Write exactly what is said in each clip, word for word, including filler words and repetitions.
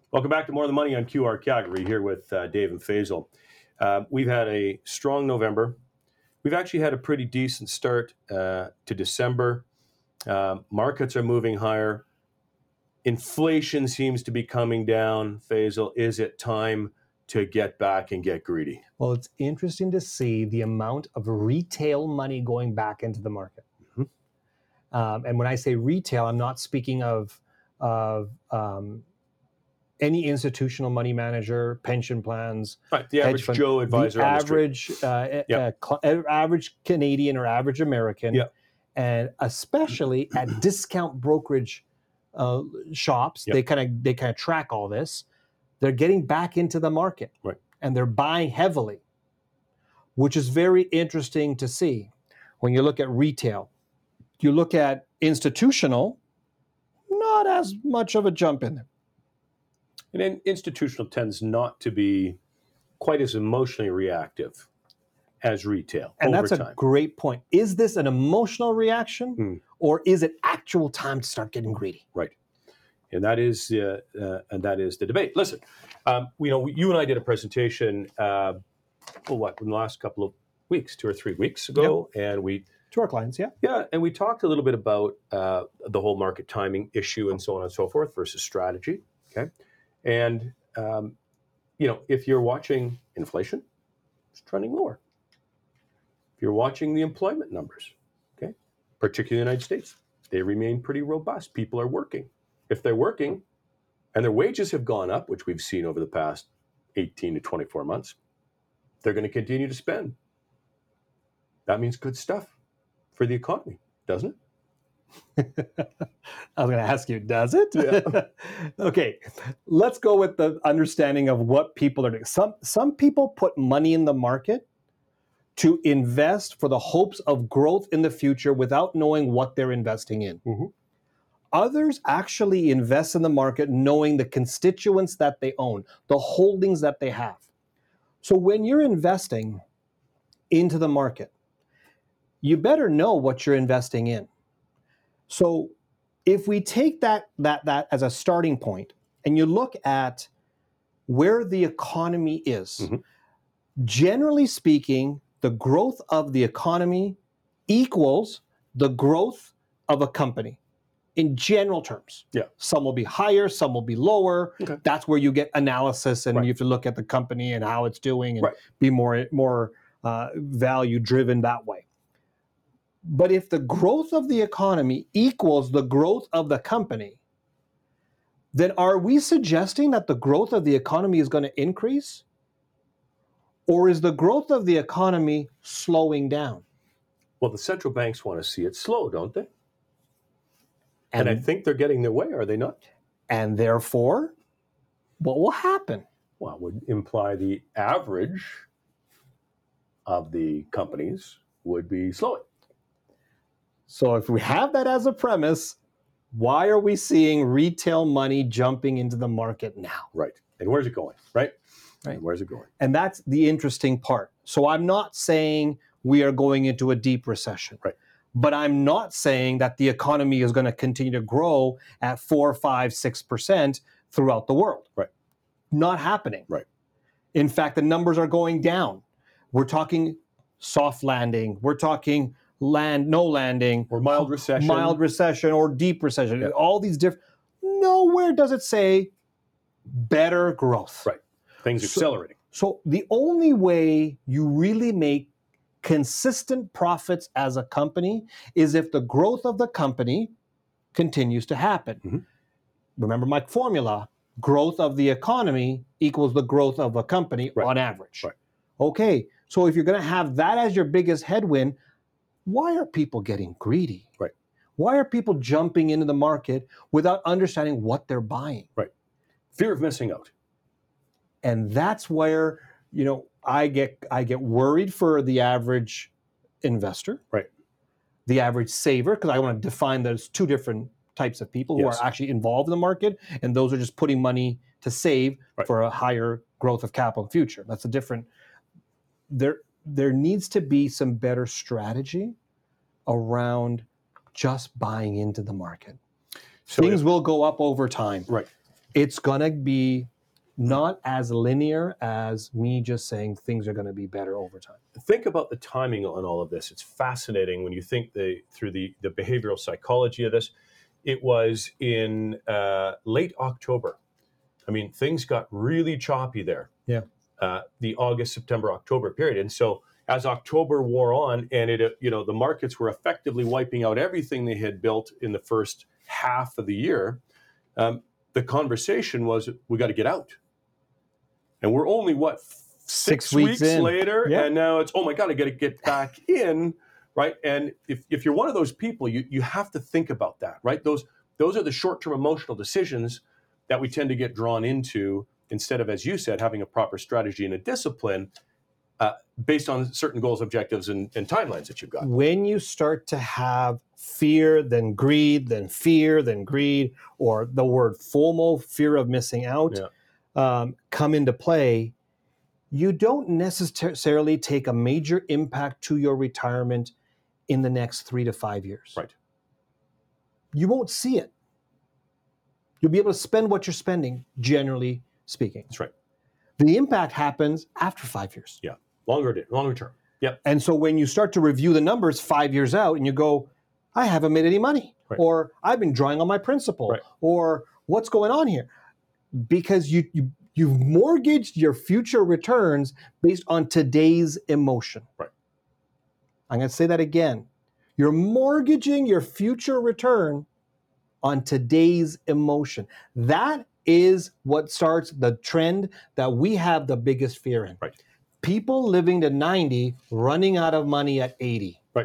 Welcome back to More of the Money on Q R Calgary, here with uh, Dave and Faisal. Uh, we've had a strong November. We've actually had a pretty decent start uh, to December. Uh, markets are moving higher. Inflation seems to be coming down. Faisal, is it time to get back and get greedy? Well, it's interesting to see the amount of retail money going back into the market. Mm-hmm. Um, and when I say retail, I'm not speaking of, of um, any institutional money manager, pension plans. Right, the average Joe advisor the on the average, street. Uh, yep. uh, cl- average Canadian or average American, yep. and especially at discount brokerage uh, shops, yep. they kind of they kind of track all this. They're getting back into the market, right, and they're buying heavily, which is very interesting to see. When you look at retail, you look at institutional, not as much of a jump in there. And then institutional tends not to be quite as emotionally reactive as retail. And over that's a time. great point. Is this an emotional reaction, mm. or is it actual time to start getting greedy? Right, and that is uh, uh, and that is the debate. Listen, um, you know, you and I did a presentation. Uh, well, what in the last couple of weeks, two or three weeks ago, yep. and we to our clients, yeah, yeah, and we talked a little bit about uh, the whole market timing issue and so on and so forth versus strategy. Okay. And, um, you know, if you're watching inflation, it's trending lower. If you're watching the employment numbers, okay, particularly in the United States, they remain pretty robust. People are working. If they're working and their wages have gone up, which we've seen over the past eighteen to twenty-four months, they're going to continue to spend. That means good stuff for the economy, doesn't it? I was going to ask you, does it? Yeah. Okay, let's go with the understanding of what people are doing. Some some people put money in the market to invest for the hopes of growth in the future without knowing what they're investing in. Mm-hmm. Others actually invest in the market knowing the constituents that they own, the holdings that they have. So when you're investing into the market, you better know what you're investing in. So if we take that, that, that as a starting point and you look at where the economy is, mm-hmm. generally speaking, the growth of the economy equals the growth of a company in general terms. Yeah. Some will be higher, some will be lower. Okay. That's where you get analysis and right. you have to look at the company and how it's doing and right. be more, more uh, value driven that way. But if the growth of the economy equals the growth of the company, then are we suggesting that the growth of the economy is going to increase? Or is the growth of the economy slowing down? Well, the central banks want to see it slow, don't they? And, and I think they're getting their way, are they not? And therefore, what will happen? Well, it would imply the average of the companies would be slowing. So if we have that as a premise, why are we seeing retail money jumping into the market now? Right. And where's it going? Right? Right. And where's it going? And that's the interesting part. So I'm not saying we are going into a deep recession. Right. But I'm not saying that the economy is going to continue to grow at four, five, six percent throughout the world. Right. Not happening. Right. In fact, the numbers are going down. We're talking soft landing. We're talking land, no landing, or mild recession, mild recession, or deep recession. Yeah. All these different. Nowhere does it say better growth. Right. Things so, accelerating. So the only way you really make consistent profits as a company is if the growth of the company continues to happen. Mm-hmm. Remember my formula: growth of the economy equals the growth of a company right. on average. Right. Okay, so if you're going to have that as your biggest headwind, why are people getting greedy? Right. Why are people jumping into the market without understanding what they're buying? Right. Fear of missing out. And that's where, you know, I get I get worried for the average investor. Right. The average saver, because I want to define those two different types of people who yes. are actually involved in the market, and those are just putting money to save right. for a higher growth of capital in the future. That's a different. There there needs to be some better strategy around just buying into the market. So Things if, will go up over time. Right. it's going to be not as linear as me just saying things are going to be better over time. Think about the timing on all of this. It's fascinating when you think the through the, the behavioral psychology of this. It was in uh, late October. I mean, things got really choppy there. Yeah. Uh, the August, September, October period. And so as October wore on and it, uh, you know, the markets were effectively wiping out everything they had built in the first half of the year, um, the conversation was, we got to get out. And we're only, what, six, Six weeks weeks, in. later? Yeah. And now it's, oh my God, I got to get back in, right? And if, if you're one of those people, you, you have to think about that, right? Those, those are the short-term emotional decisions that we tend to get drawn into instead of, as you said, having a proper strategy and a discipline uh, based on certain goals, objectives, and, and timelines that you've got. When you start to have fear, then greed, then fear, then greed, or the word FOMO, fear of missing out, Yeah. um, come into play, you don't necessarily take a major impact to your retirement in the next three to five years. Right. You won't see it. You'll be able to spend what you're spending, generally speaking. That's right. The impact happens after five years. Yeah. Longer, longer term. Yep. And so when you start to review the numbers five years out and you go, I haven't made any money, Right. or I've been drawing on my principal, Right. or what's going on here? Because you, you, you've mortgaged your future returns based on today's emotion. Right. I'm going to say that again. You're mortgaging your future return on today's emotion. That is what starts the trend that we have the biggest fear in. Right. People living to ninety, running out of money at eighty. Right.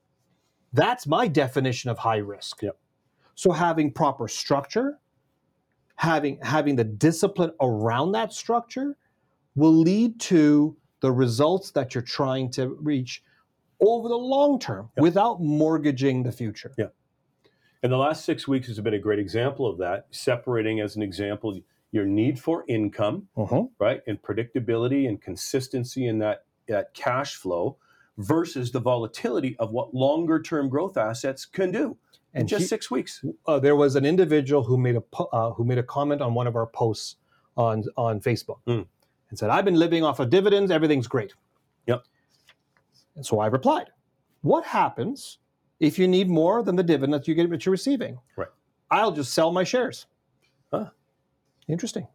That's my definition of high risk. Yep. So having proper structure, having having the discipline around that structure will lead to the results that you're trying to reach over the long term Yep. without mortgaging the future. Yeah. And the last six weeks has been a great example of that, separating as an example your need for income, Uh-huh. right, and predictability and consistency in that, that cash flow versus the volatility of what longer-term growth assets can do in And just he- six weeks. Uh, there was an individual who made a po- uh, who made a comment on one of our posts on on Facebook Mm. and said, "I've been living off of dividends. Everything's great." Yep. And so I replied, "What happens if you need more than the dividend that you get that you're receiving?" Right. I'll just sell my shares. Huh. Interesting.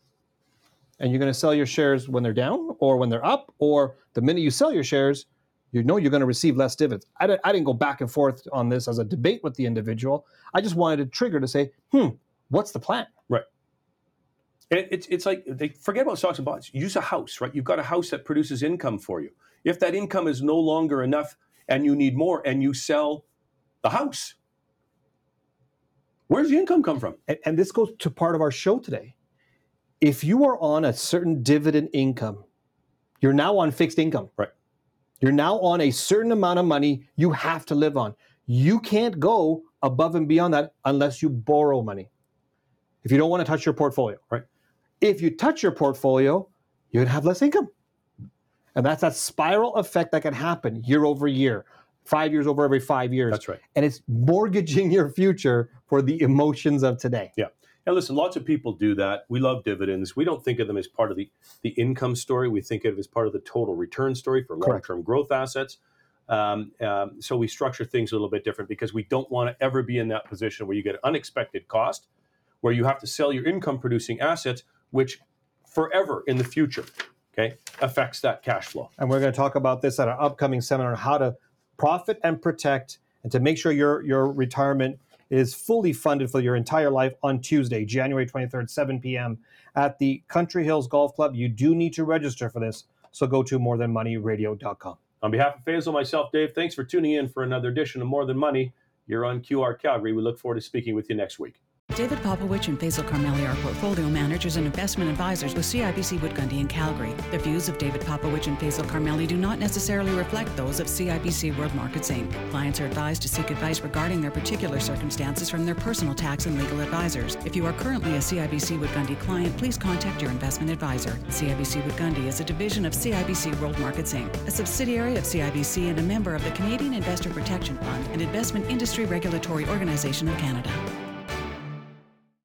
And you're going to sell your shares when they're down, or when they're up, or the minute you sell your shares, you know you're going to receive less dividends. I didn't, I didn't go back and forth on this as a debate with the individual. I just wanted to trigger to say, hmm, what's the plan? Right. And it's, it's like, they forget about stocks and bonds. Use a house, right? You've got a house that produces income for you. If that income is no longer enough and you need more and you sell the house, where's the income come from? And, and this goes to part of our show today. If you are on a certain dividend income, you're now on fixed income. Right. You're now on a certain amount of money you have to live on. You can't go above and beyond that unless you borrow money. If you don't want to touch your portfolio. Right. If you touch your portfolio, you're going to have less income. And that's that spiral effect that can happen year over year, five years over every five years. That's right. And it's mortgaging your future for the emotions of today. Yeah. And listen, lots of people do that. We love dividends. We don't think of them as part of the, the income story. We think of it as part of the total return story for long-term growth assets. Um, um, so we structure things a little bit different because we don't want to ever be in that position where you get an unexpected cost, where you have to sell your income-producing assets, which forever in the future, okay, affects that cash flow. And we're going to talk about this at our upcoming seminar on how to profit and protect and to make sure your, your retirement is fully funded for your entire life on Tuesday, January twenty-third, seven p.m. at the Country Hills Golf Club. You do need to register for this, so go to more than money radio dot com. On behalf of Faisal, myself, Dave, thanks for tuning in for another edition of More Than Money. You're on Q R Calgary. We look forward to speaking with you next week. David Popowich and Faisal Karmali are portfolio managers and investment advisors with C I B C Wood Gundy in Calgary. The views of David Popowich and Faisal Karmali do not necessarily reflect those of C I B C World Markets Incorporated. Clients are advised to seek advice regarding their particular circumstances from their personal tax and legal advisors. If you are currently a C I B C Wood Gundy client, please contact your investment advisor. C I B C Wood Gundy is a division of C I B C World Markets Incorporated, a subsidiary of C I B C and a member of the Canadian Investor Protection Fund and Investment Industry Regulatory Organization of Canada.